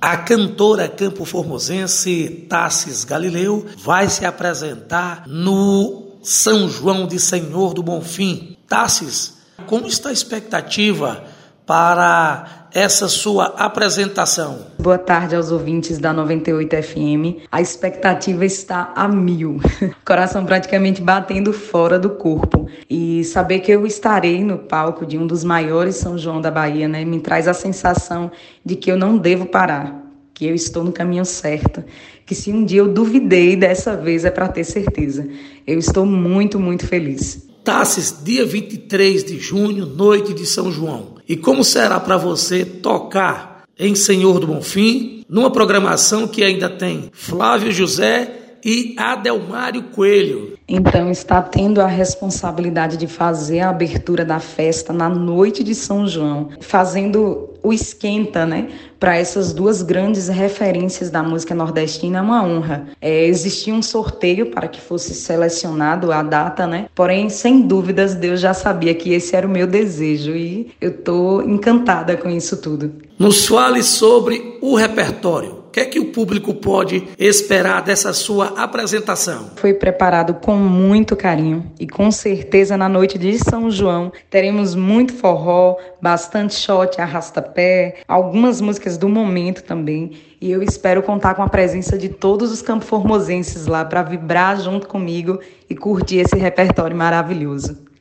A cantora campo-formosense Tássis Galileu vai se apresentar no São João de Senhor do Bonfim. Tássis, como está a expectativa para essa sua apresentação? Boa tarde aos ouvintes da 98 FM. A expectativa está a 1000. Coração praticamente batendo fora do corpo. E saber que eu estarei no palco de um dos maiores São João da Bahia, né, me traz a sensação de que eu não devo parar, que eu estou no caminho certo, que se um dia eu duvidei, dessa vez é para ter certeza. Eu estou muito, muito feliz. Tássis, dia 23 de junho, noite de São João. E como será para você tocar em Senhor do Bonfim, numa programação que ainda tem Flávio José e Adelmário Coelho? Então, está tendo a responsabilidade de fazer a abertura da festa na noite de São João, fazendo o esquenta, né, para essas duas grandes referências da música nordestina. É uma honra. Existia um sorteio para que fosse selecionado a data, né? Porém, sem dúvidas, Deus já sabia que esse era o meu desejo e eu estou encantada com isso tudo. Nos fale sobre o repertório. O que é que o público pode esperar dessa sua apresentação? Foi preparado com muito carinho e com certeza na noite de São João teremos muito forró, bastante shot, arrasta-pé, algumas músicas do momento também. E eu espero contar com a presença de todos os campo-formosenses lá para vibrar junto comigo e curtir esse repertório maravilhoso.